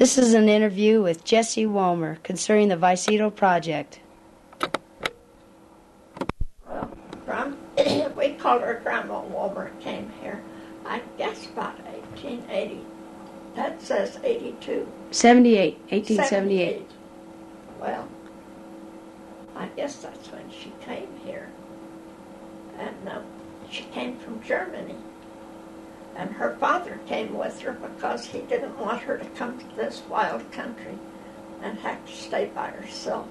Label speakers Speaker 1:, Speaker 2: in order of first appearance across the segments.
Speaker 1: This is an interview with Jessie Woolmer concerning the Vicedo Project.
Speaker 2: Well, we called her Grandma Woolmer, came here, I guess about 1880. That says 82.
Speaker 1: 1878.
Speaker 2: Well, I guess that's when she came here. And she came from Germany. And her father came with her because he didn't want her to come to this wild country and have to stay by herself.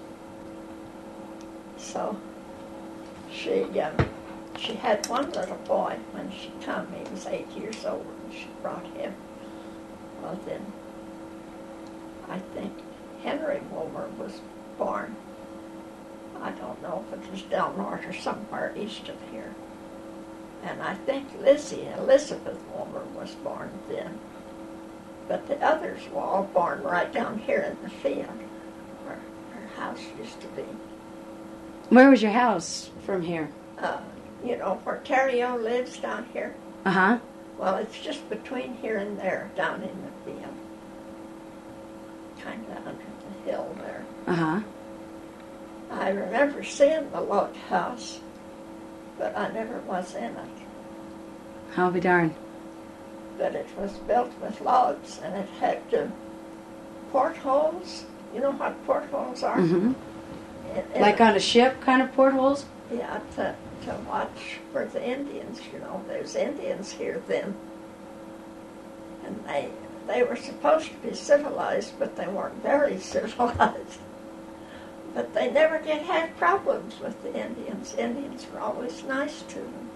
Speaker 2: So she had one little boy when she came. He was 8 years old and she brought him. Well, then I think Henry Woolmer was born. I don't know if it was Del Norte or somewhere east of here. And I think Elizabeth Woolmer, was born then. But the others were all born right down here in the field where her house used to be.
Speaker 1: Where was your house from here?
Speaker 2: Where Terrio lives down here.
Speaker 1: Uh-huh.
Speaker 2: Well, it's just between here and there, down in the field. Kind of under the hill there.
Speaker 1: Uh-huh.
Speaker 2: I remember seeing the log house, but I never was in it.
Speaker 1: I'll be darned.
Speaker 2: But it was built with logs, and it had portholes. You know what portholes are?
Speaker 1: Mm-hmm. Like on a ship kind of portholes?
Speaker 2: Yeah, to watch for the Indians, There's Indians here then. And they were supposed to be civilized, but they weren't very civilized. But they never did have problems with the Indians. Indians were always nice to them.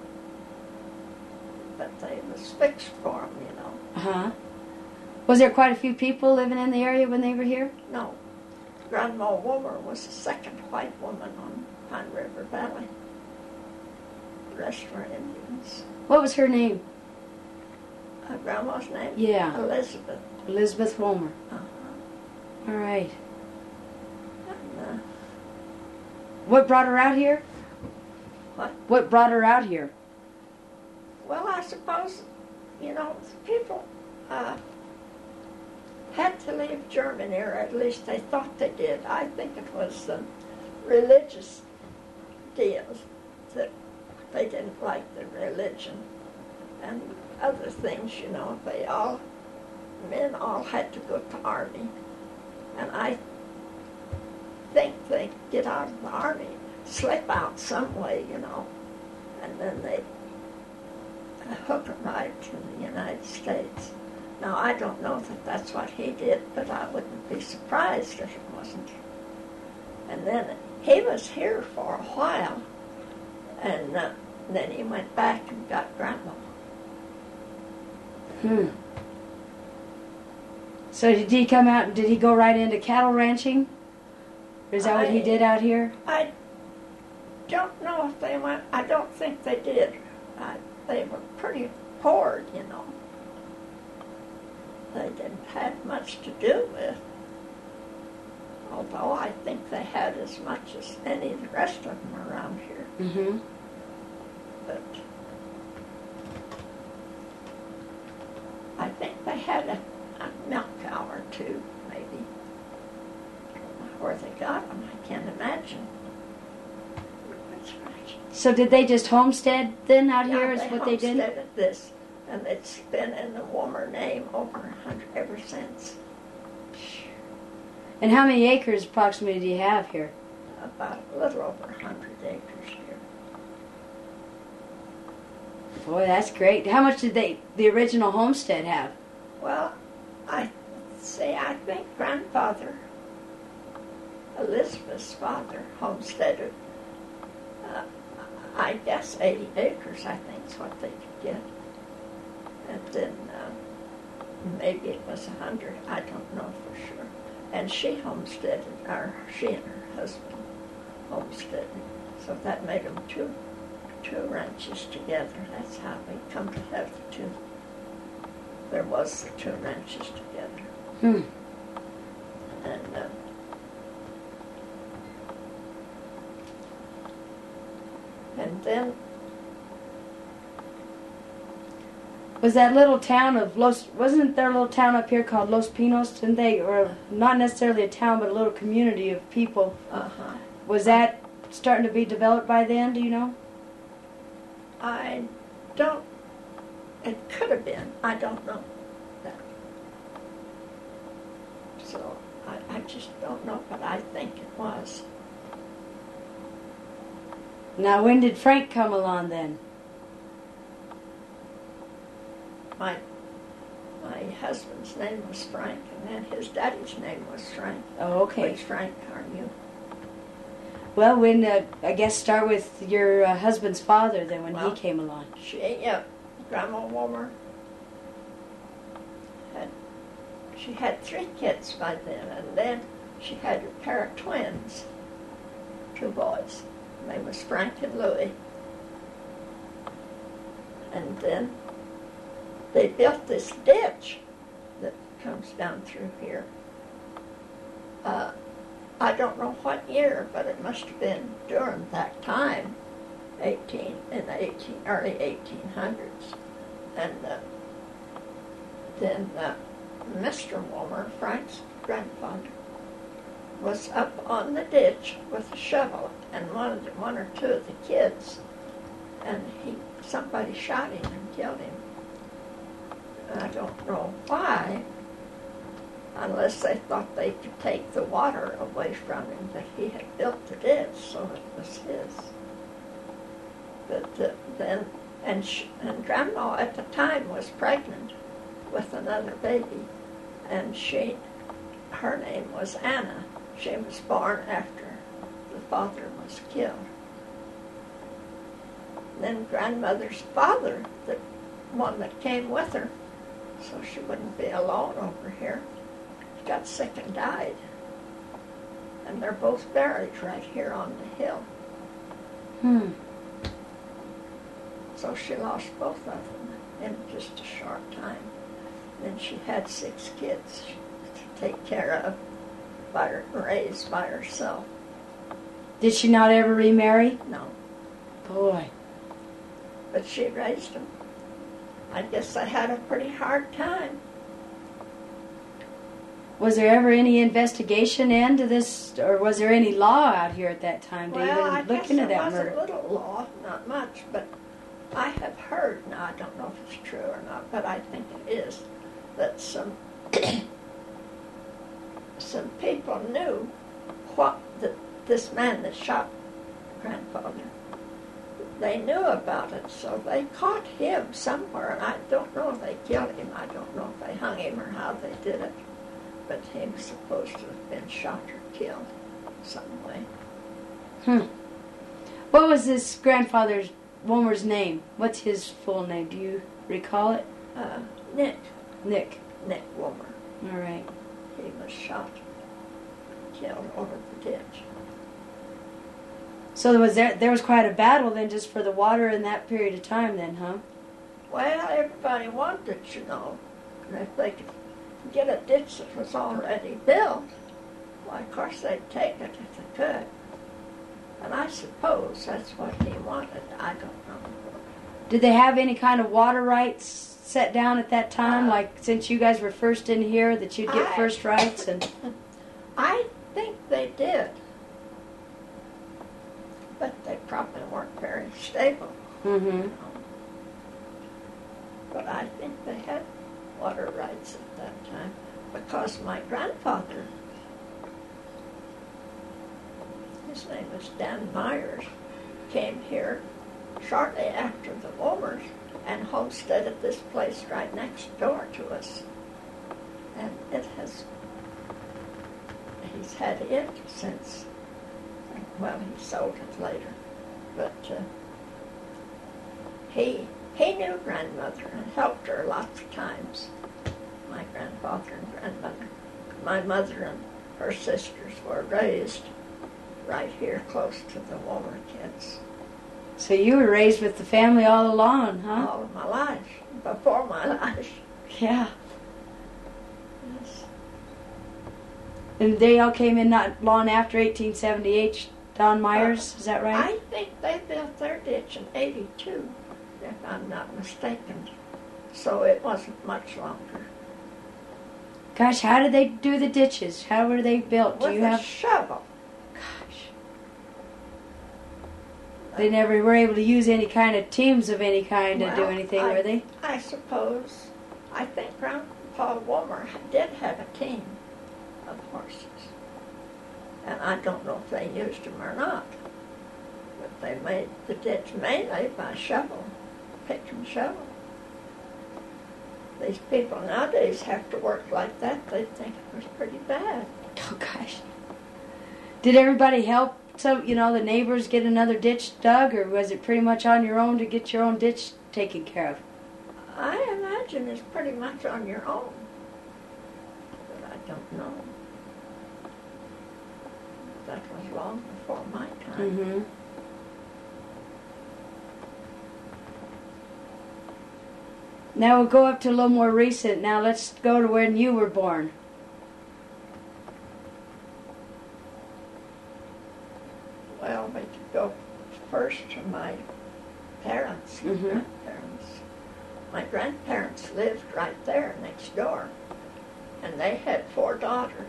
Speaker 2: But they was fixed for them,
Speaker 1: Uh-huh. Was there quite a few people living in the area when they were here?
Speaker 2: No. Grandma Woolmer was the second white woman on Pine River Valley. The rest were Indians.
Speaker 1: What was her name?
Speaker 2: Grandma's name?
Speaker 1: Yeah.
Speaker 2: Elizabeth.
Speaker 1: Elizabeth Woolmer.
Speaker 2: Uh-huh.
Speaker 1: All right.
Speaker 2: And,
Speaker 1: what brought her out here?
Speaker 2: What?
Speaker 1: What brought her out here?
Speaker 2: Well, I suppose, people had to leave Germany, or at least they thought they did. I think it was the religious deals that they didn't like the religion and other things, men all had to go to army. And I think they get out of the army, slip out some way, and then they hook a ride to the United States. Now, I don't know that that's what he did, but I wouldn't be surprised if it wasn't. And then he was here for a while, and then he went back and got Grandma.
Speaker 1: So did he come out, did he go right into cattle ranching? Or is that what he did out here?
Speaker 2: I don't know if they went, I don't think they did. They were pretty poor, They didn't have much to do with. Although I think they had as much as any of the rest of them around here.
Speaker 1: Mm-hmm.
Speaker 2: But I think they had a milk cow or two, maybe. I don't know where they got them. I can't imagine. That's right.
Speaker 1: So did they just homestead then out here? Is what they did?
Speaker 2: Homesteaded this, and it's been in the Woolmer name ever since.
Speaker 1: And how many acres approximately do you have here?
Speaker 2: About a little over 100 acres here.
Speaker 1: Boy, that's great. How much did the original homestead have?
Speaker 2: Well, I think grandfather, Elizabeth's father, homesteaded, I guess 80 acres, I think is what they could get. And then maybe it was 100, I don't know for sure. And she homesteaded, or she and her husband homesteaded. So that made them two ranches together. That's how we come to have the two. There was the two ranches together. And then
Speaker 1: Was that little town of wasn't there a little town up here called Los Pinos, didn't they? Or not necessarily a town, but a little community of people.
Speaker 2: Uh-huh.
Speaker 1: Was that starting to be developed by then, do you know?
Speaker 2: I don't, it could have been. I don't know that. So I just don't know, but I think it was.
Speaker 1: Now, when did Frank come along then?
Speaker 2: My husband's name was Frank, and then his daddy's name was Frank.
Speaker 1: Oh, okay.
Speaker 2: Which Frank are you?
Speaker 1: Well, when, I guess start with your husband's father then, when
Speaker 2: Well,
Speaker 1: he came along.
Speaker 2: Grandma Wilmer she had 3 kids by then, and then she had a pair of twins, 2 boys. They was Frank and Louie. And then they built this ditch that comes down through here. I don't know what year, but it must have been during that time, early 1800s. And then Mr. Wilmer, Frank's grandfather, was up on the ditch with a shovel, and one or 2 of the kids, and somebody shot him and killed him. I don't know why, unless they thought they could take the water away from him, that he had built the ditch, so it was his. But and Grandma at the time was pregnant with another baby, and her name was Anna. She was born after the father was killed. Then grandmother's father, the one that came with her, so she wouldn't be alone over here, got sick and died. And they're both buried right here on the hill. So she lost both of them in just a short time. Then she had 6 kids to take care of, raised by herself.
Speaker 1: Did she not ever remarry?
Speaker 2: No.
Speaker 1: Boy.
Speaker 2: But she raised them. I guess they had a pretty hard time.
Speaker 1: Was there ever any investigation into this, or was there any law out here at that time to
Speaker 2: Well, I
Speaker 1: even look
Speaker 2: guess
Speaker 1: into
Speaker 2: there
Speaker 1: that
Speaker 2: was
Speaker 1: murder?
Speaker 2: a little law, not much, but I have heard, now I don't know if it's true or not, but I think it is, that some people knew this man that shot grandfather, they knew about it, so they caught him somewhere, and I don't know if they killed him, I don't know if they hung him or how they did it, but he was supposed to have been shot or killed some way.
Speaker 1: What was this grandfather's, Wilmer's name? What's his full name? Do you recall it?
Speaker 2: Nick
Speaker 1: All
Speaker 2: Wilmer.
Speaker 1: right.
Speaker 2: He was shot, killed over the ditch.
Speaker 1: So there was quite a battle then just for the water in that period of time then, huh?
Speaker 2: Well, everybody wanted, and if they could get a ditch that was already built, why, of course they'd take it if they could. And I suppose that's what he wanted. I don't know.
Speaker 1: Did they have any kind of water rights set down at that time? Like, since you guys were first in here, that you'd get first rights? And
Speaker 2: I think they did. But they probably weren't very stable.
Speaker 1: Mm-hmm.
Speaker 2: But I think they had water rights at that time, because my grandfather, his name was Dan Myers, came here shortly after the Wilmers and homesteaded this place right next door to us. And he's had it since, well, he sold it later. But he knew grandmother and helped her lots of times, my grandfather and grandmother. My mother and her sisters were raised right here close to the Wilmer kids.
Speaker 1: so you were raised with the family all along, huh?
Speaker 2: All of my life, before my life.
Speaker 1: Yeah.
Speaker 2: Yes.
Speaker 1: And they all came in not long after 1878, Don Myers, is that right?
Speaker 2: I think they built their ditch in '82, if I'm not mistaken. so it wasn't much longer.
Speaker 1: Gosh, how did they do the ditches? How were they built? Do
Speaker 2: With
Speaker 1: you
Speaker 2: a
Speaker 1: have?
Speaker 2: shovel.
Speaker 1: Gosh. They never were able to use any kind of teams of any kind to do anything, were they?
Speaker 2: I suppose. I think Grandpa Wilmer did have a team of horses. And I don't know if they used them or not. But they made the ditch mainly by shovel, pick and shovel. These people nowadays have to work like that. They think it was pretty bad.
Speaker 1: Oh gosh. Did everybody help? So the neighbors get another ditch dug, or was it pretty much on your own to get your own ditch taken care of?
Speaker 2: I imagine it's pretty much on your own. But I don't know. That was long before my time.
Speaker 1: Mm-hmm. Now we'll go up to a little more recent. Now let's go to when you were born.
Speaker 2: Well, we could go first to my parents,
Speaker 1: Mm-hmm.
Speaker 2: grandparents. My grandparents lived right there next door, and they had 4 daughters.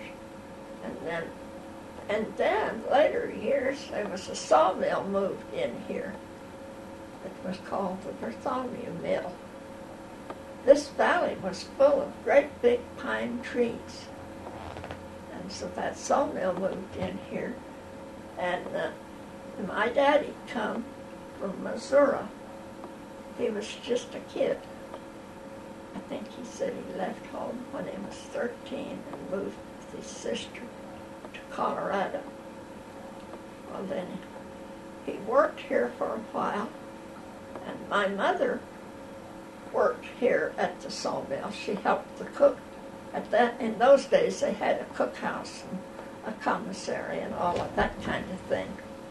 Speaker 2: And then later years, there was a sawmill moved in here. It was called the Bartholomew Mill. This valley was full of great big pine trees. And so that sawmill moved in here. And my daddy come from Missouri. He was just a kid. I think he said he left home when he was 13 and moved with his sister to Colorado. Well, then he worked here for a while, and my mother worked here at the sawmill. She helped the cook. In those days, they had a cookhouse and a commissary and all of that kind of thing.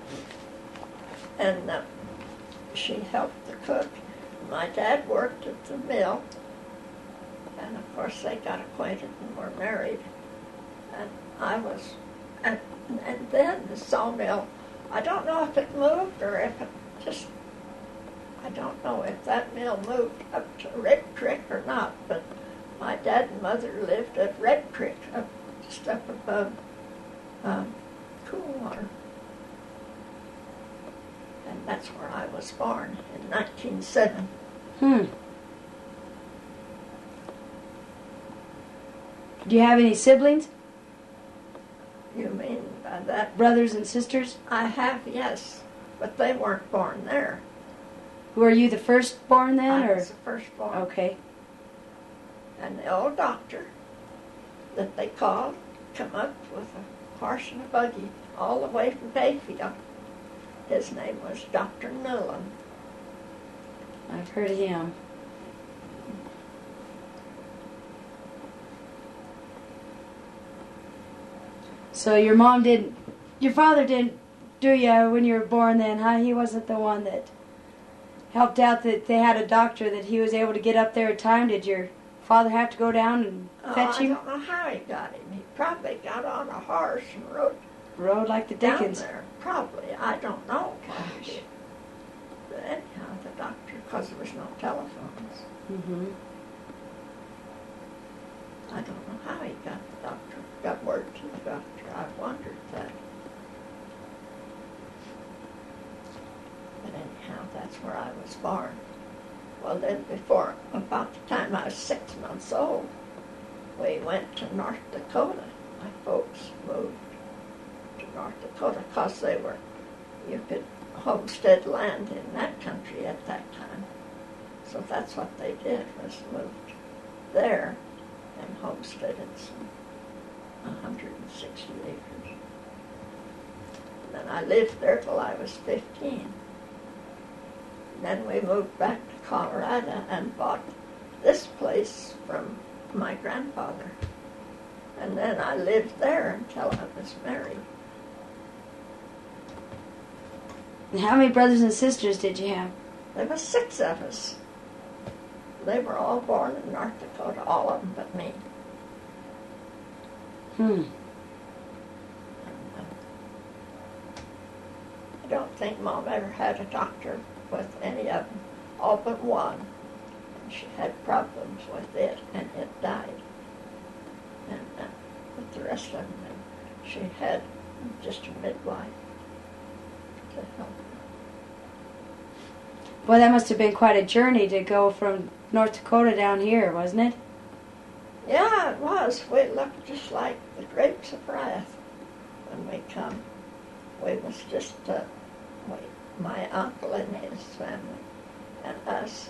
Speaker 2: And she helped the cook. My dad worked at the mill, and of course they got acquainted and were married. And and then the sawmill, I don't know if it moved or if it just, I don't know if that mill moved up to Red Creek or not, but my dad and mother lived at Red Creek, just up above Coolwater. And that's where I was born in 1907.
Speaker 1: Do you have any siblings?
Speaker 2: You mean by that?
Speaker 1: Brothers and sisters?
Speaker 2: I have, yes, but they weren't born there.
Speaker 1: Were you the firstborn then,
Speaker 2: I
Speaker 1: or?
Speaker 2: was the firstborn.
Speaker 1: Okay.
Speaker 2: And the old doctor that they called come up with a horse and a buggy all the way from Bayfield. His name was Dr. Newland.
Speaker 1: I've heard of him. So your father didn't do you when you were born then, huh? He wasn't the one that helped out, that they had a doctor that he was able to get up there in time. Did your father have to go down and fetch him?
Speaker 2: I don't know how he got him. He probably got on a horse and rode
Speaker 1: like the
Speaker 2: down
Speaker 1: Dickens.
Speaker 2: there. Probably. I don't know what he did. But anyhow, the doctor, because there was no telephones.
Speaker 1: Mm-hmm.
Speaker 2: I don't know how he got word to the doctor. I've wondered that. But anyhow, that's where I was born. Well, then before, about the time I was 6 months old, we went to North Dakota. My folks moved to North Dakota because you could homestead land in that country at that time. So that's what they did, was moved there and homesteaded some 160 acres. And then I lived there till I was 15. And then we moved back to Colorado and bought this place from my grandfather. And then I lived there until I was married.
Speaker 1: And how many brothers and sisters did you have?
Speaker 2: There were 6 of us. They were all born in North Dakota, all of them but me. I don't think Mom ever had a doctor with any of them, all but one. she had problems with it, and it died. And with the rest of them, she had just a midwife to help her.
Speaker 1: Boy, that must have been quite a journey to go from North Dakota down here, wasn't it?
Speaker 2: Yeah, it was. We looked just like the grapes of wrath when we come. We was just my uncle and his family and us.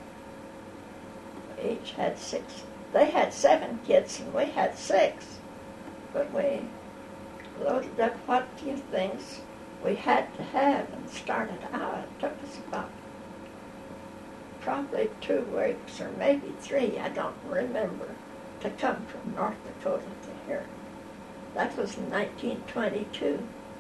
Speaker 2: We each had 6. They had 7 kids and we had 6. But we loaded up what few things we had to have and started out. It took us about probably 2 weeks or maybe 3, I don't remember, to come from North Dakota to here. That was in 1922.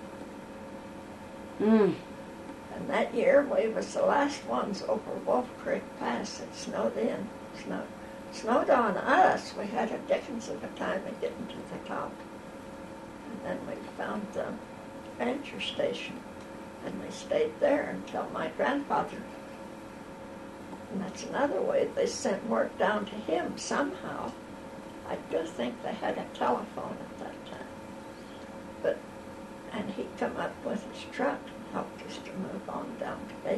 Speaker 2: And that year we was the last ones over Wolf Creek Pass. It snowed in. Snowed on us. We had a dickens of a time of getting to the top. And then we found the ranger station. And we stayed there until my grandfather. And that's another way they sent word down to him somehow. I do think they had a telephone at that time. And he come up with his truck and helped us to move on down to Bayfield.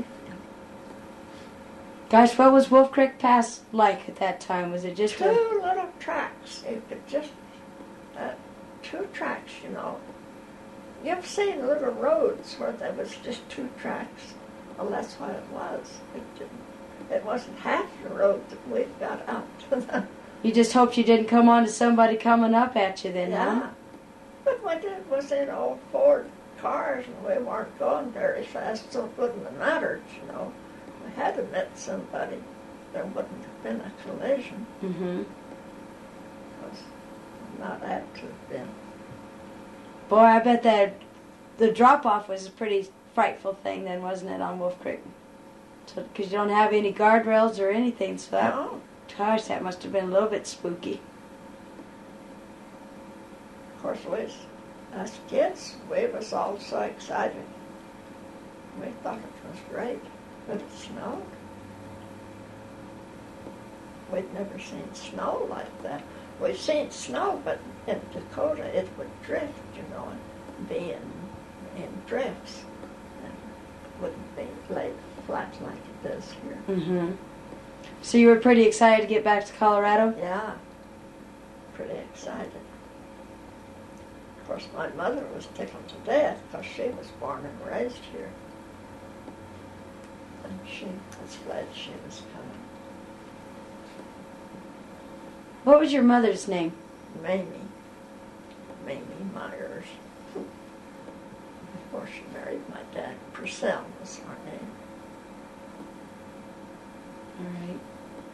Speaker 1: Gosh, what was Wolf Creek Pass like at that time? Was it just
Speaker 2: 2 little tracks. You could just, 2 tracks, you know. You've seen little roads where there was just 2 tracks. Well, that's what it was. It wasn't half the road that we've got out to the...
Speaker 1: You just hoped you didn't come on to somebody coming up at you then,
Speaker 2: Yeah.
Speaker 1: huh?
Speaker 2: But what it was in old Ford cars, and we weren't going very fast, so it wouldn't have mattered, you know. We had to met somebody. There wouldn't have been a collision.
Speaker 1: Mm-hmm.
Speaker 2: It was not apt to have been.
Speaker 1: Boy, I bet that the drop-off was a pretty frightful thing then, wasn't it, on Wolf Creek? Because you don't have any guardrails or anything, so that,
Speaker 2: No.
Speaker 1: gosh, that must have been a little bit spooky.
Speaker 2: Of course, us kids, we was all so excited. We thought it was great, but it snowed. We'd never seen snow like that. We've seen snow, but in Dakota it would drift, you know, and be in drifts. And it wouldn't be laid flat like it does here.
Speaker 1: Mm-hmm. So you were pretty excited to get back to Colorado?
Speaker 2: Yeah, pretty excited. Of course, my mother was tickled to death because she was born and raised here. And she was glad she was coming.
Speaker 1: What was your mother's name?
Speaker 2: Mamie Myers. Before she married my dad, Purcell was her name.
Speaker 1: All right.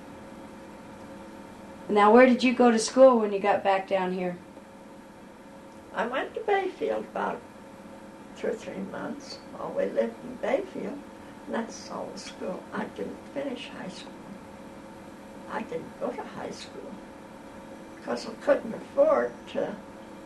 Speaker 1: Now, where did you go to school when you got back down here?
Speaker 2: I went to Bayfield about 2 or 3 months while we lived in Bayfield. And that's all the school. I didn't finish high school. I didn't go to high school because we couldn't afford to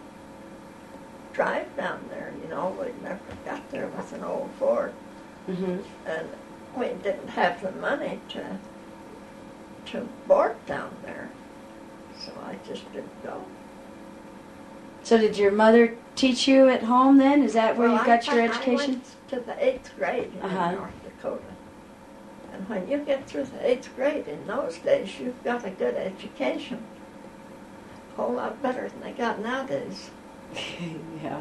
Speaker 2: drive down there. You know, we never got there with an old Ford.
Speaker 1: Mm-hmm.
Speaker 2: And we didn't have the money to board down there. So I just didn't go.
Speaker 1: So did your mother teach you at home then? Is that where
Speaker 2: Well,
Speaker 1: you got your
Speaker 2: I
Speaker 1: education?
Speaker 2: went to the 8th grade in
Speaker 1: Uh-huh.
Speaker 2: North Dakota. And when you get through the 8th grade in those days, you've got a good education. A whole lot better than they got nowadays.
Speaker 1: Yeah.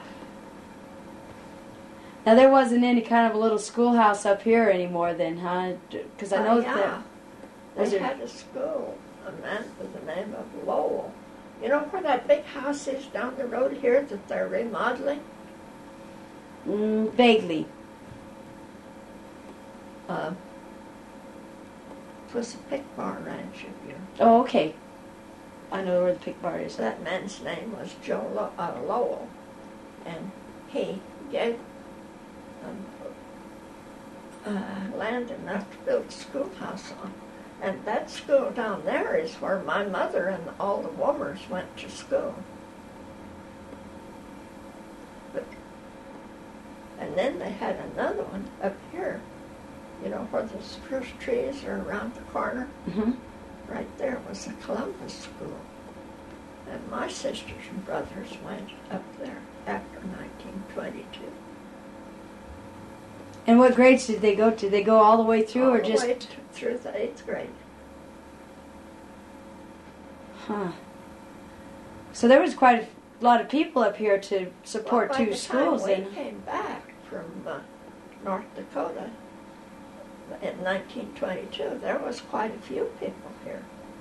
Speaker 1: Now there wasn't any kind of a little schoolhouse up here anymore then, huh? Because I know that... was
Speaker 2: They
Speaker 1: there-
Speaker 2: had a school, a man with the name of Lowell. You know where that big house is down the road here that they're remodeling?
Speaker 1: Vaguely.
Speaker 2: It was a pig bar ranch up here.
Speaker 1: Oh, okay. I know where the pig bar is.
Speaker 2: That man's name was Joe Lowell, and he gave land enough to build a schoolhouse on. And that school down there is where my mother and all the Woomers went to school. And then they had another one up here You know where the spruce trees are around the corner?
Speaker 1: Mm-hmm.
Speaker 2: Right there was the Columbus School. And my sisters and brothers went up there after 1922.
Speaker 1: And what grades did they go to? Did they go all the way through, or
Speaker 2: All the
Speaker 1: just?
Speaker 2: way through the 8th grade.
Speaker 1: Huh. So there was quite a lot of people up here to support
Speaker 2: Well, by
Speaker 1: two
Speaker 2: the
Speaker 1: schools.
Speaker 2: time we
Speaker 1: Then.
Speaker 2: came back from North Dakota in 1922, there was quite a few people here.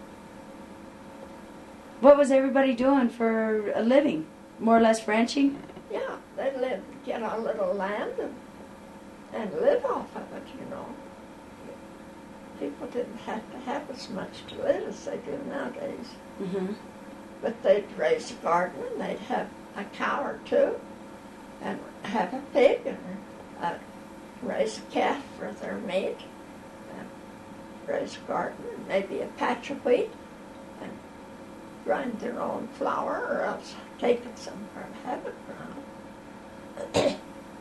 Speaker 1: What was everybody doing for a living? More or less ranching?
Speaker 2: Yeah, they get a little land and live off of it, you know. People didn't have to have as much to live as they do nowadays.
Speaker 1: Mm-hmm.
Speaker 2: But they'd raise a garden, and they'd have a cow or two, and have a pig, and raise a calf for their meat, and raise a garden, and maybe a patch of wheat, and grind their own flour, or else take it somewhere and have it ground.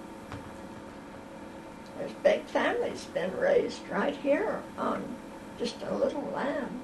Speaker 2: There's big families been raised right here on just a little land.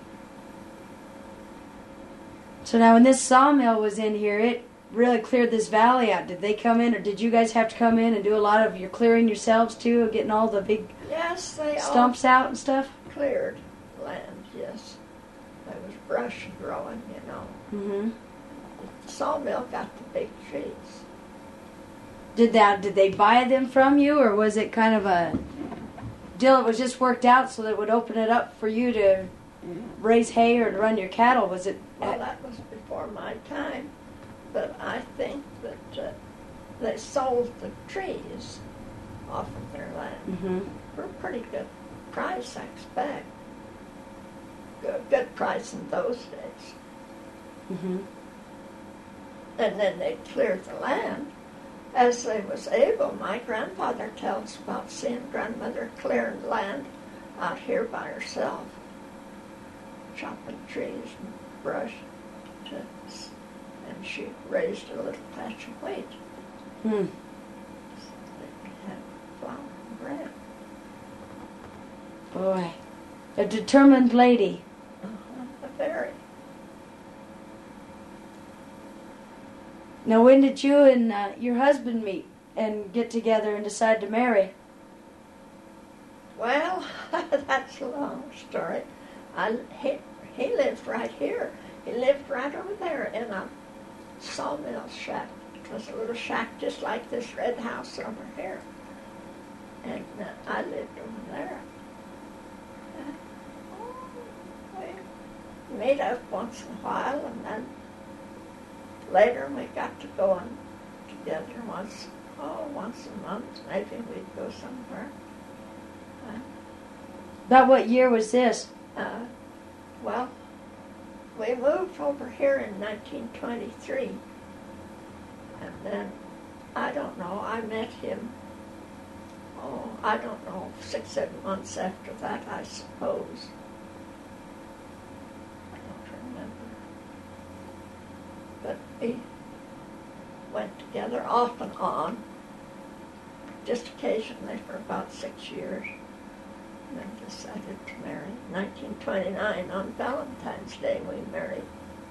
Speaker 1: So now when this sawmill was in here, it really cleared this valley out. Did they come in, or did you guys have to come in and do a lot of your clearing yourselves too, getting all the big
Speaker 2: Yes, they
Speaker 1: stumps out and stuff?
Speaker 2: all cleared land, yes. There was brush growing, you know.
Speaker 1: Mm-hmm.
Speaker 2: The sawmill got the big trees.
Speaker 1: Did they buy them from you, or was it kind of a deal that was just worked out so that it would open it up for you to raise hay or to run your cattle? Was it?
Speaker 2: Well, that was before my time, but I think that they sold the trees off of their land
Speaker 1: Mm-hmm.
Speaker 2: for a pretty good price, I expect. Good price in those days.
Speaker 1: Mm-hmm.
Speaker 2: And then they cleared the land as they was able. My grandfather tells about seeing grandmother clearing land out here by herself, chopping trees and brush, and she raised a little patch of wheat
Speaker 1: Hmm.
Speaker 2: so they could have flour and bread.
Speaker 1: Boy, a determined lady.
Speaker 2: Very.
Speaker 1: Now, when did you and your husband meet and get together and decide to marry?
Speaker 2: Well, that's a long story. He lived right here. He lived right over there in a sawmill shack. It was a little shack just like this red house over here. And I lived over there. We made up once in a while, and then later we got to going together once a month. Maybe we'd go somewhere.
Speaker 1: About what year was this?
Speaker 2: Well, we moved over here in 1923, and then, I don't know, I met him, I don't know, 6-7 months after that, I suppose. I don't remember. But we went together off and on, just occasionally for about 6 years. And then decided to marry. 1929, on Valentine's Day, we married.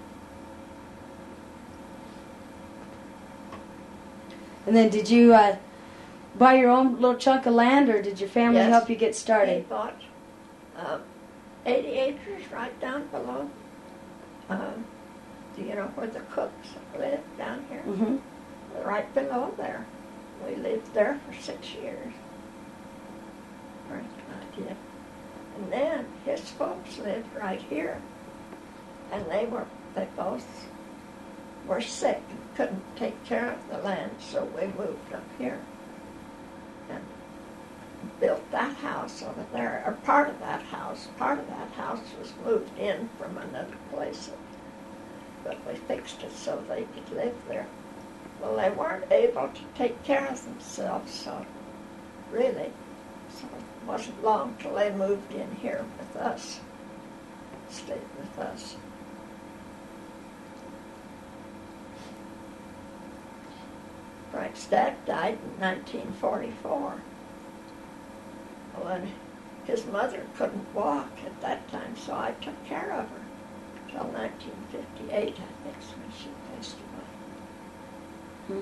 Speaker 1: And then did you buy your own little chunk of land, or did your family
Speaker 2: Yes.
Speaker 1: help you get
Speaker 2: He
Speaker 1: started?
Speaker 2: bought 80 acres right down below. Do you know where the Cooks live down here?
Speaker 1: Mm-hmm.
Speaker 2: Right below there. We lived there for 6 years. Right, I did. And then his folks lived right here. And they both were sick and couldn't take care of the land, so we moved up here and built that house over there, or part of that house. Part of that house was moved in from another place, but we fixed it so they could live there. Well, they weren't able to take care of themselves, so it wasn't long till they moved in here with us, stayed with us. Frank's dad died in 1944. When his mother couldn't walk at that time, so I took care of her till 1958, I think, when she passed away.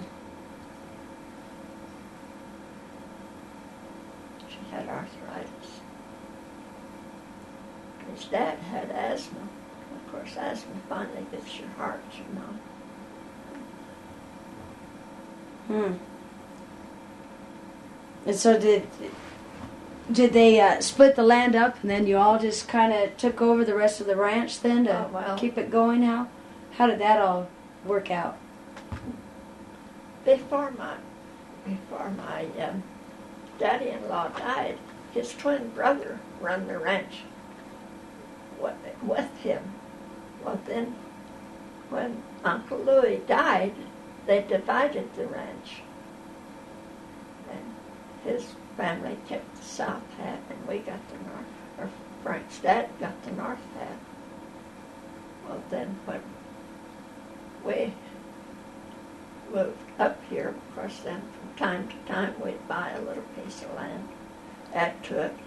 Speaker 2: She had arthritis. His dad had asthma. Of course, asthma finally gets your heart, you know.
Speaker 1: And so did they split the land up, and then you all just kind of took over the rest of the ranch then to keep it going? How did that all work out?
Speaker 2: Before my daddy-in-law died, his twin brother run the ranch with him. Well, then, when Uncle Louis died, they divided the ranch. And his family kept the south half, and we got the north, or Frank's dad got the north half. Well, then when we moved up here, of course, then from time to time we'd buy a little piece of land, add to it.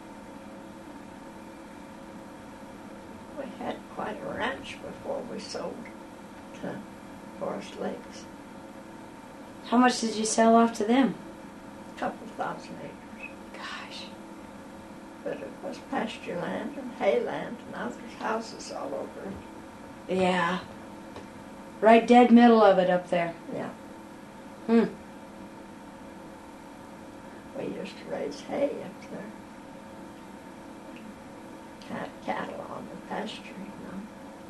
Speaker 2: We had quite a ranch before we sold to Forest Lakes.
Speaker 1: How much did you sell off to them?
Speaker 2: A couple thousand acres.
Speaker 1: Gosh.
Speaker 2: But it was pasture land and hay land, and now there's houses all over it.
Speaker 1: Yeah. Right dead middle of it up there.
Speaker 2: Yeah.
Speaker 1: Hmm.
Speaker 2: We used to raise hay up there. Had cattle on the pasture, you know.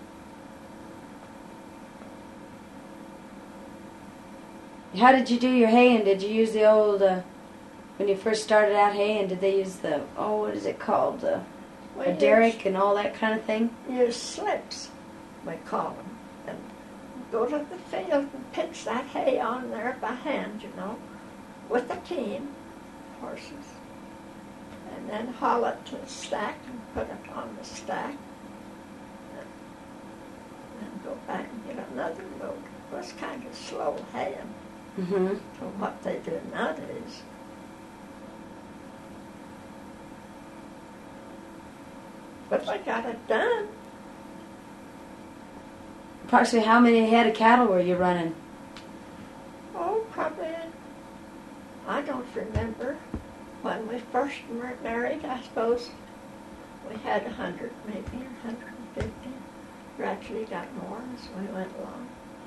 Speaker 1: How did you do your haying? Did you use the old, when you first started out haying, did they use the, what is it called, a derrick and all that kind of thing?
Speaker 2: Use slips, we call them, and go to the field and pitch that hay on there by hand, you know, with a team, horses, and then haul it to the stack and put it on the stack, and go back and get another load. It was kind of slow haying.
Speaker 1: Mm-hmm.
Speaker 2: To what they do nowadays. But I got it done.
Speaker 1: Approximately how many head of cattle were you running?
Speaker 2: Oh, probably, I don't remember. When we first were married, I suppose we had 100, maybe, or 150. Gradually got more as we went along.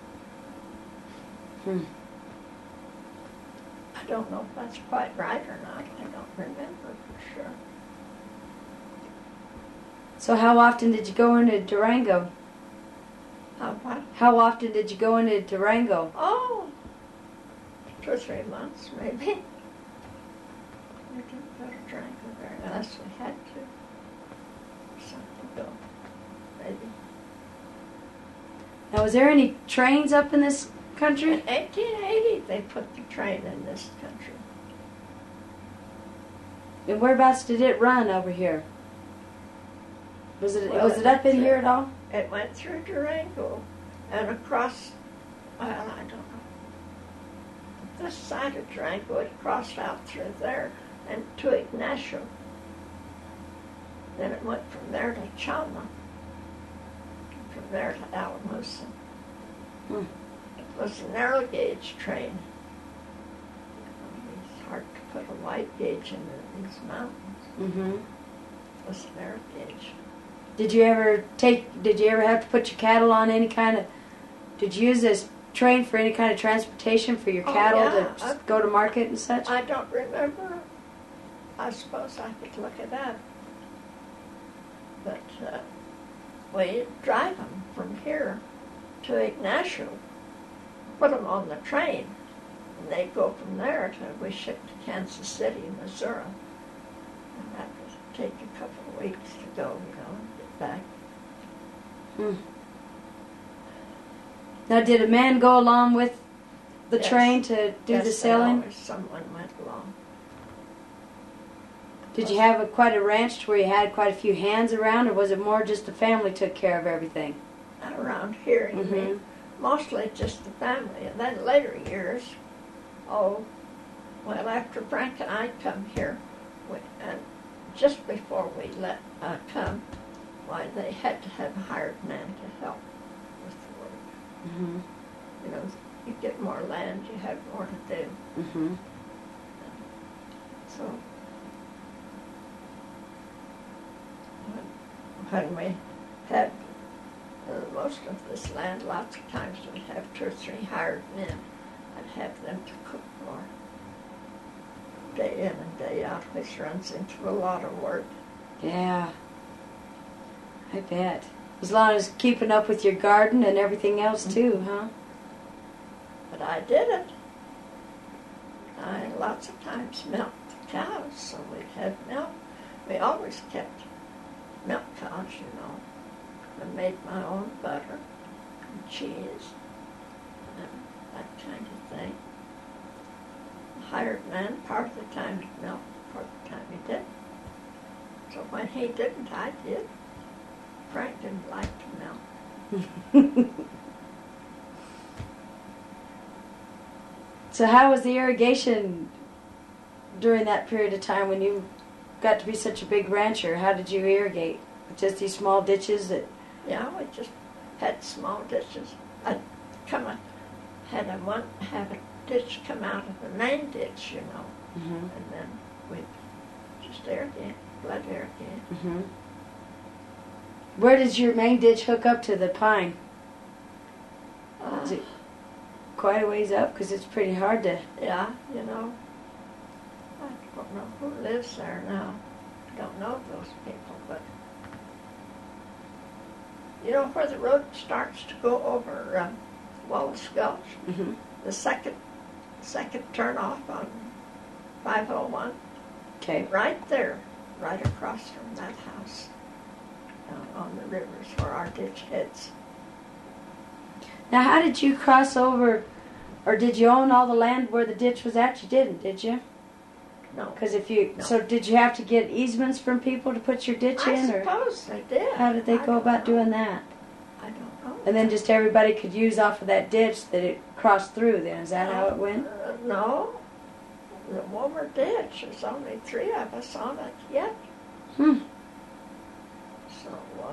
Speaker 2: I don't know if that's quite right or not. I don't remember for sure.
Speaker 1: So how often did you go into Durango?
Speaker 2: What?
Speaker 1: How often did you go into Durango?
Speaker 2: Oh, 2 or 3 months, maybe. We didn't go to Durango very unless we had to. Or something go, maybe.
Speaker 1: Now, was there any trains up in this country?
Speaker 2: In 1880, they put the train in this country.
Speaker 1: And whereabouts did it run over here? Was it up in here at all?
Speaker 2: It went through Durango and across, well, I don't know. This side of Durango, it crossed out through there and to Ignacio. Then it went from there to Chalma. From there to Alamosa. It was a narrow gauge train. It's hard to put a wide gauge in these mountains.
Speaker 1: Mm-hmm.
Speaker 2: It was a narrow gauge.
Speaker 1: Did you ever have to put your cattle on any kind of, did you use this train for any kind of transportation for your cattle to go to market and such?
Speaker 2: I don't remember. I suppose I could look it up. But we drive them from here to Ignacio, put them on the train, and they go from there to, we ship to Kansas City, Missouri. And that would take a couple of weeks to go, and get back.
Speaker 1: Now, did a man go along with the
Speaker 2: Yes.
Speaker 1: train to do the selling?
Speaker 2: Yes, someone went along.
Speaker 1: Did you have quite a ranch where you had quite a few hands around, or was it more just the family took care of everything?
Speaker 2: Around here, you mean? Mostly just the family. And then later years, after Frank and I come here, and just before we let come, why they had to have a hired man to help with the work.
Speaker 1: Mhm.
Speaker 2: You know, you get more land, you have more to do.
Speaker 1: Mhm.
Speaker 2: So when we had most of this land, lots of times we'd have 2 or 3 hired men. I'd have them to cook for day in and day out, which runs into a lot of work.
Speaker 1: Yeah. I bet. As long as keeping up with your garden and everything else too, huh?
Speaker 2: But I did it. I lots of times milked the cows, so we'd have milk. We always kept milk cows, you know. I made my own butter and cheese and that kind of thing. The hired man part of the time he milked, part of the time he didn't. So when he didn't, I did. Frank didn't like to milk.
Speaker 1: So how was the irrigation during that period of time when you got to be such a big rancher? How did you irrigate? Just these small ditches that...
Speaker 2: Yeah, we just had small ditches. I'd have a ditch come out of the main ditch, you know,
Speaker 1: Mhm.
Speaker 2: and then we'd just irrigate, flood irrigate.
Speaker 1: Mhm. Where does your main ditch hook up to the pine? Is it quite a ways up? Because it's pretty hard to...
Speaker 2: Yeah, you know, I don't know who lives there now. I don't know those people, but you know where the road starts to go over Wallace Gulch?
Speaker 1: Mhm.
Speaker 2: The second turn off on 501,
Speaker 1: Okay.
Speaker 2: right there, right across from that house, on the rivers where our ditch heads.
Speaker 1: Now, how did you cross over, or did you own all the land where the ditch was at? You didn't, did you?
Speaker 2: No,
Speaker 1: Because if you...
Speaker 2: No.
Speaker 1: So did you have to get easements from people to put your ditch
Speaker 2: I
Speaker 1: in? Or
Speaker 2: suppose they did.
Speaker 1: how did they
Speaker 2: I
Speaker 1: go
Speaker 2: don't
Speaker 1: about
Speaker 2: know.
Speaker 1: doing that?
Speaker 2: I don't know.
Speaker 1: And then just everybody could use off of that ditch that it crossed through then? Is that how it went?
Speaker 2: No, the Womer ditch. There's only 3 of us on it yet.
Speaker 1: Hmm.
Speaker 2: So,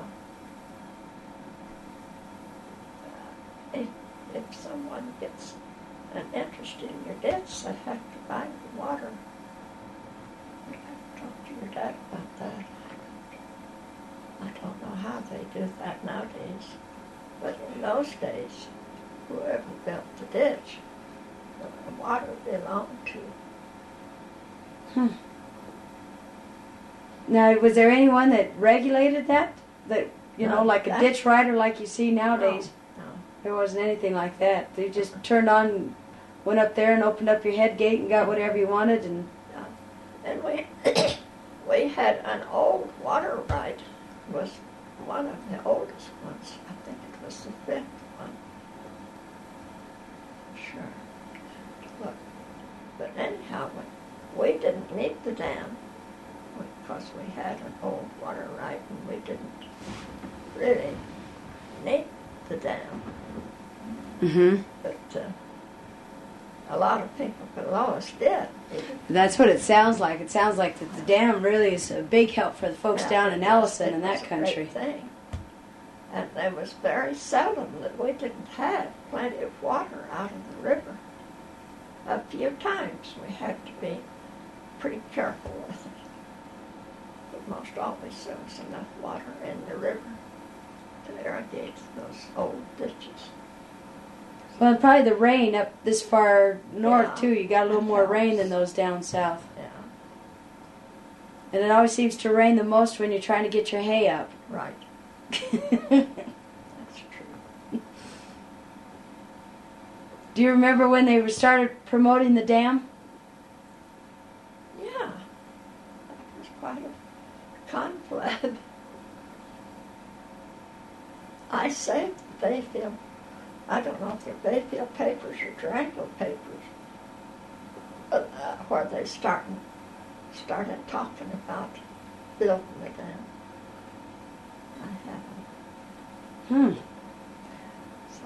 Speaker 2: if someone gets an interest in your ditch, they have to buy the water. You have to talk to your dad about that. I don't know how they do that nowadays. But in those days, whoever built the ditch, the water belonged to.
Speaker 1: Hmm. Now, was there anyone that regulated that? That, you know,
Speaker 2: Not
Speaker 1: like a
Speaker 2: that-
Speaker 1: ditch rider like you see nowadays?
Speaker 2: No.
Speaker 1: There wasn't anything like that. They just turned on, went up there and opened up your head gate and got whatever you wanted. And
Speaker 2: And we had an old water right. It was one of the oldest ones. I think it was the 5th one. Sure. Look. But anyhow, we didn't need the dam because we had an old water right and we didn't really need the dam.
Speaker 1: mm-hmm.
Speaker 2: But a lot of people below us did.
Speaker 1: That's what it sounds like. It sounds like that the dam really is a big help for the folks down in Ellison and that country.
Speaker 2: It was a great thing. And there was very seldom that we didn't have plenty of water out of the river. A few times we had to be pretty careful with it. But most always there was enough water in the river to irrigate those old ditches.
Speaker 1: Well, and probably the rain up this far north,
Speaker 2: Yeah,
Speaker 1: too. You got a little
Speaker 2: that
Speaker 1: more rain
Speaker 2: helps.
Speaker 1: than those down south.
Speaker 2: Yeah,
Speaker 1: And it always seems to rain the most when you're trying to get your hay up.
Speaker 2: right. That's true.
Speaker 1: Do you remember when they started promoting the dam?
Speaker 2: Yeah, that was quite a conflict. I saved the Bayfield. I don't know if they're Bayfield papers or Durango papers, where they started talking about building the dam. I haven't.
Speaker 1: Hmm.
Speaker 2: So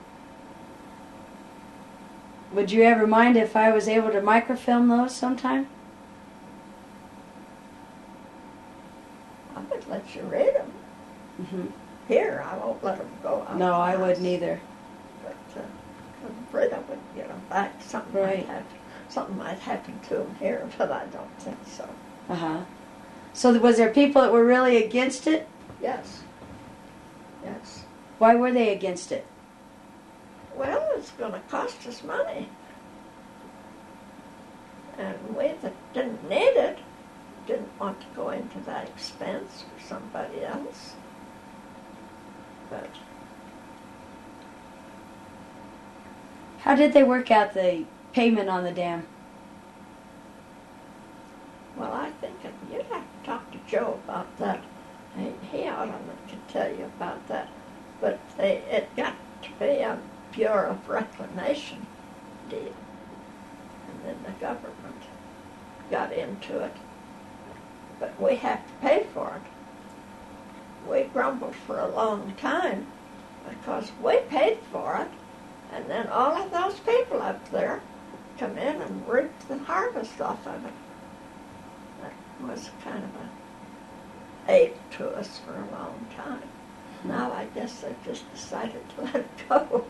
Speaker 1: Would you ever mind if I was able to microfilm those sometime?
Speaker 2: I would let you read them.
Speaker 1: Mm-hmm.
Speaker 2: Here, I won't let them go out.
Speaker 1: No,
Speaker 2: the
Speaker 1: I
Speaker 2: house.
Speaker 1: wouldn't either.
Speaker 2: But I'm afraid I wouldn't get them back. Something
Speaker 1: Right.
Speaker 2: might happen to them here, but I don't think so.
Speaker 1: Uh-huh. So was there people that were really against it?
Speaker 2: Yes. Yes.
Speaker 1: Why were they against it?
Speaker 2: Well, it's going to cost us money. And we that didn't need it didn't want to go into that expense for somebody else. But
Speaker 1: How did they work out the payment on the dam?
Speaker 2: well, I think you'd have to talk to Joe about that. He ought to tell you about that. But it got to be a Bureau of Reclamation deal. And then the government got into it. But we have to pay for it. We grumbled for a long time because we paid for it. And then all of those people up there come in and reap the harvest off of it. That was kind of a aid to us for a long time. Now I guess they've just decided to let it go.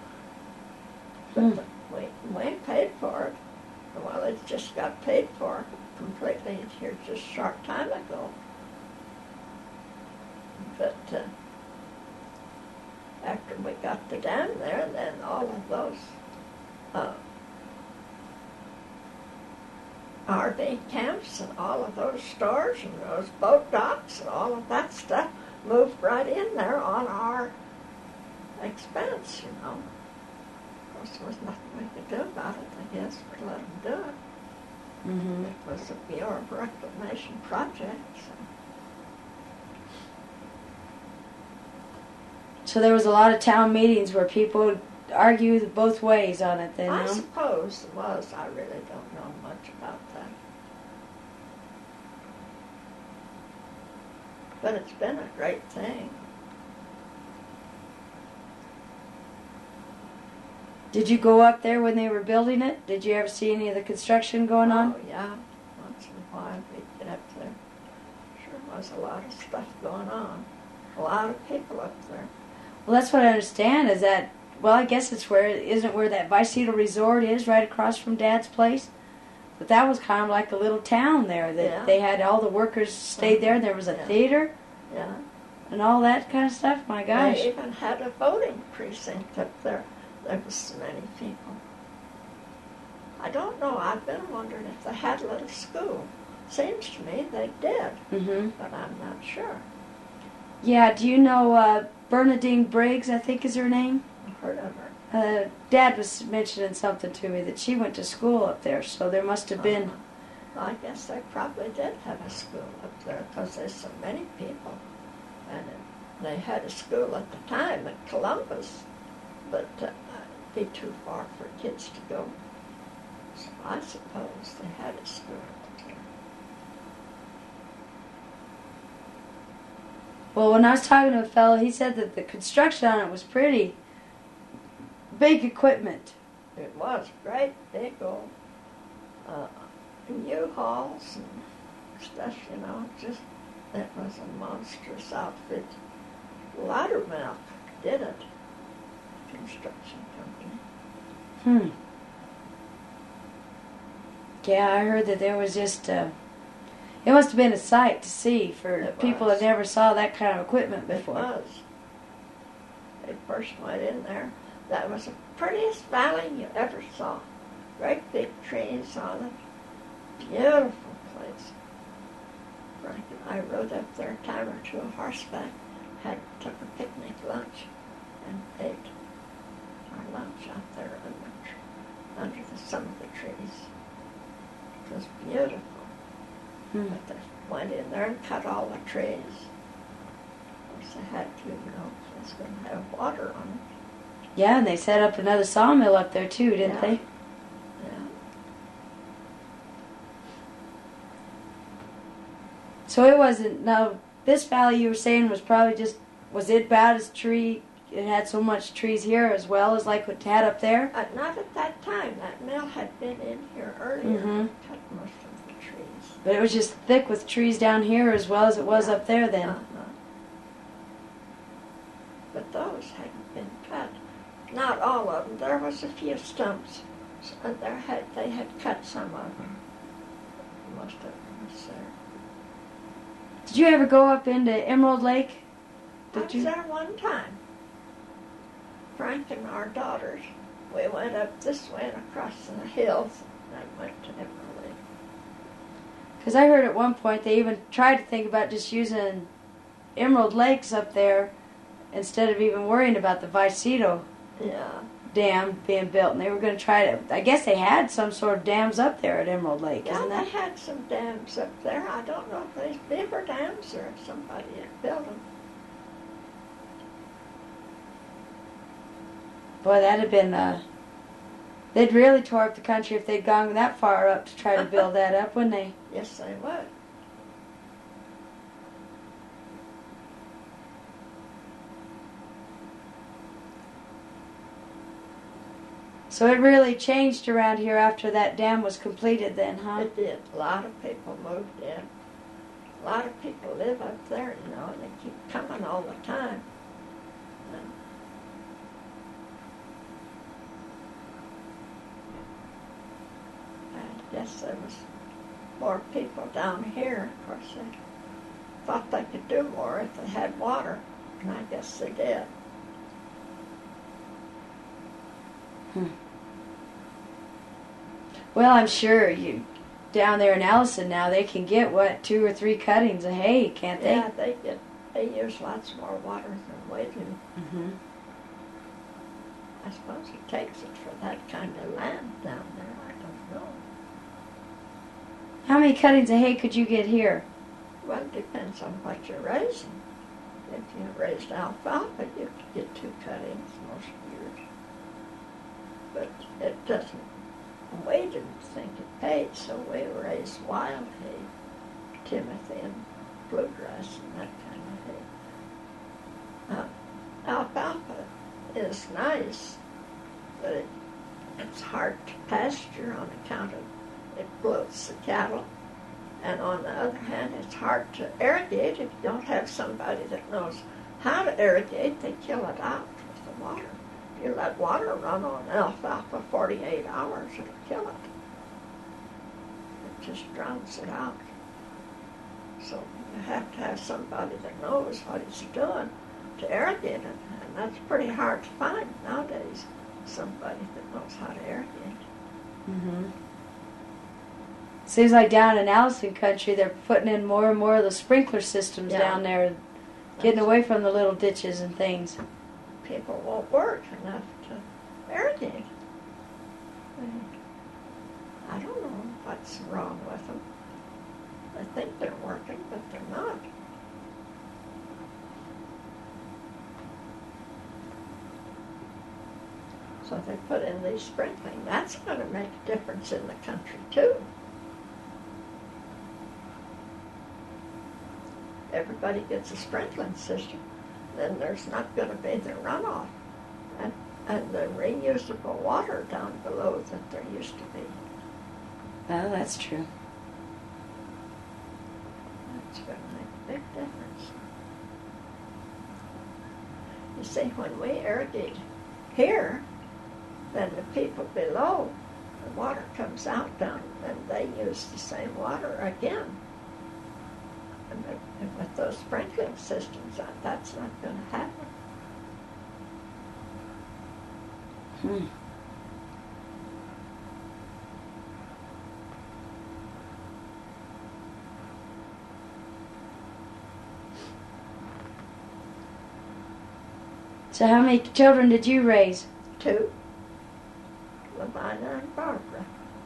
Speaker 2: But we paid for it. Well, it just got paid for completely here just a short time ago. But after we got the dam there, then all of those RV camps and all of those stores and those boat docks and all of that stuff moved right in there on our expense, you know. Of course, there was nothing we could do about it, I guess, but let them do it.
Speaker 1: Mm-hmm.
Speaker 2: It was a Bureau of Reclamation project, so.
Speaker 1: So there was a lot of town meetings where people would argue both ways on it then,
Speaker 2: I
Speaker 1: no?
Speaker 2: suppose it was. I really don't know much about that. But it's been a great thing.
Speaker 1: Did you go up there when they were building it? Did you ever see any of the construction going on?
Speaker 2: Oh, yeah. Once in a while we'd get up there. Sure was a lot of stuff going on. A lot of people up there.
Speaker 1: Well, that's what I understand is that, well, I guess it's where, isn't it where that Bicycle Resort is, right across from Dad's place? But that was kind of like a little town there that
Speaker 2: Yeah.
Speaker 1: they had all the workers stayed there. There was a
Speaker 2: Yeah.
Speaker 1: theater
Speaker 2: Yeah.
Speaker 1: and all that kind of stuff. My gosh.
Speaker 2: They even had a voting precinct up there. There was so many people. I don't know. I've been wondering if they had a little school. Seems to me they did,
Speaker 1: Mm-hmm.
Speaker 2: but I'm not sure.
Speaker 1: Yeah, do you know Bernadine Briggs, I think is her name?
Speaker 2: I've heard of her.
Speaker 1: Dad was mentioning something to me that she went to school up there, so there must have been.
Speaker 2: I guess they probably did have a school up there because there's so many people. And they had a school at the time at Columbus, but it'd be too far for kids to go. So I suppose they had a school up there.
Speaker 1: Well, when I was talking to a fellow, he said that the construction on it was pretty big equipment.
Speaker 2: It was great, big old U-Hauls and stuff, you know. Just, it was a monstrous outfit. Loudermilk did it, construction company.
Speaker 1: Yeah, I heard that there was just, it must have been a sight to see for
Speaker 2: It
Speaker 1: people
Speaker 2: was.
Speaker 1: that never saw that kind of equipment
Speaker 2: It
Speaker 1: before.
Speaker 2: was. They first went in there. That was the prettiest valley you ever saw. Great big trees on it. Beautiful place. Frank and I rode up there a time or two on horseback. Took a picnic lunch and ate our lunch out there under some of the trees. It was beautiful. But they went in there and cut all the trees. Of course, they had to, you know, if it's going to have water on it.
Speaker 1: Yeah, and they set up another sawmill up there too, didn't
Speaker 2: Yeah.
Speaker 1: they?
Speaker 2: Yeah.
Speaker 1: So it wasn't, now, this valley you were saying was probably just, was it bad as tree? It had so much trees here as well as like what it had up there?
Speaker 2: Not at that time. That mill had been in here earlier.
Speaker 1: Mhm.
Speaker 2: Cut most of the trees.
Speaker 1: But it was just thick with trees down here as well as it was up there then.
Speaker 2: But those hadn't been cut. Not all of them. There was a few stumps. So they had cut some of them. Most of them was there.
Speaker 1: Did you ever go up into Emerald Lake?
Speaker 2: I was there one time. Frank and our daughters, we went up this way and across the hills and went to Emerald Lake.
Speaker 1: Because I heard at one point they even tried to think about just using Emerald Lakes up there instead of even worrying about the Vicedo Dam being built. And they were going to try to, I guess they had some sort of dams up there at Emerald Lake,
Speaker 2: yeah,
Speaker 1: isn't that?
Speaker 2: they had some dams up there. I don't know if they's beaver dams or if somebody had built them.
Speaker 1: Boy, that'd have been, they'd really tore up the country if they'd gone that far up to try to build that up, wouldn't they?
Speaker 2: Yes, they would.
Speaker 1: So it really changed around here after that dam was completed then, huh?
Speaker 2: It did. A lot of people moved in. A lot of people live up there, you know, and they keep coming all the time. And I guess there was more people down here. Of course, they thought they could do more if they had water, and I guess they did.
Speaker 1: Well, I'm sure you down there in Allison now they can get, what, 2 or 3 cuttings of hay, can't they?
Speaker 2: Yeah, they use lots more water than we do.
Speaker 1: Mm-hmm.
Speaker 2: I suppose it takes it for that kind of land down there. I don't know.
Speaker 1: How many cuttings of hay could you get here?
Speaker 2: Well, it depends on what you're raising. If you raised alfalfa, you could get 2 cuttings most years. But it doesn't. We didn't think it paid, so we raised wild hay, timothy and bluegrass and that kind of hay. Alfalfa is nice, but it's hard to pasture on account of it bloats the cattle. And on the other hand, it's hard to irrigate if you don't have somebody that knows how to irrigate. They kill it out with the water. If you let water run on alfalfa 48 hours, it'll kill it. It just drowns it out. So you have to have somebody that knows what he's doing to irrigate it. And that's pretty hard to find nowadays, somebody that knows how to irrigate.
Speaker 1: Mm-hmm. Seems like down in Allison country they're putting in more and more of the sprinkler systems down there, getting away from the little ditches and things.
Speaker 2: People won't work enough to irrigate. I don't know what's wrong with them. They think they're working, but they're not. So they put in these sprinkling. That's going to make a difference in the country, too. Everybody gets a sprinkling system, then there's not going to be the runoff and the reusable water down below that there used to be.
Speaker 1: Oh, that's true.
Speaker 2: That's going to make a big difference. You see, when we irrigate here, then the people below, the water comes out down, and they use the same water again. And with those sprinkling systems, that's not going to happen.
Speaker 1: So how many children did you raise?
Speaker 2: 2, Lavina and Barbara.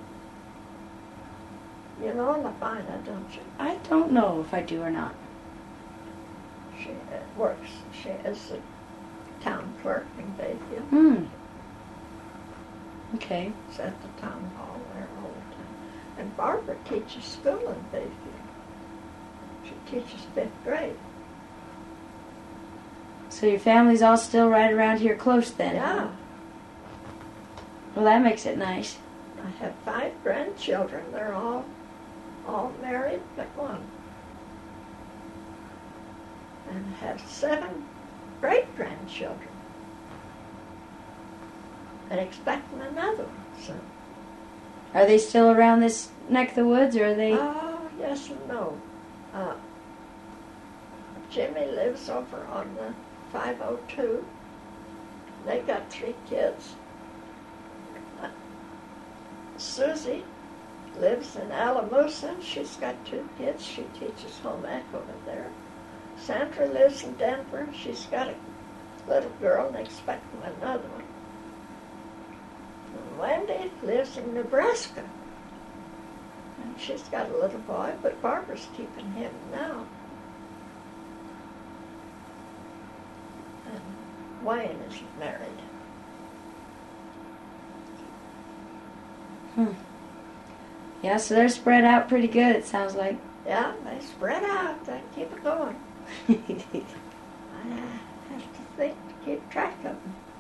Speaker 2: You know Lavina, don't you?
Speaker 1: I don't know if I do or not.
Speaker 2: She works. She is a town clerk in Bayfield.
Speaker 1: Okay.
Speaker 2: She's at the town hall there all the time. And Barbara teaches school in Bayfield. She teaches 5th grade.
Speaker 1: So your family's all still right around here close then?
Speaker 2: Yeah.
Speaker 1: Well, that makes it nice.
Speaker 2: I have 5 grandchildren. They're all all married but one, and have 7 great-grandchildren, and expecting another one soon.
Speaker 1: Are they still around this neck of the woods, or are they?
Speaker 2: Oh, yes and no. Jimmy lives over on the 502. They got 3 kids. Susie lives in Alamosa. She's got 2 kids. She teaches home ec over there. Sandra lives in Denver. She's got a little girl and expecting another one. And Wendy lives in Nebraska. And she's got a little boy, but Barbara's keeping him now. And Wayne isn't married.
Speaker 1: Yeah, so they're spread out pretty good, it sounds like.
Speaker 2: Yeah, they spread out. They keep it going. I have to think to keep track of them.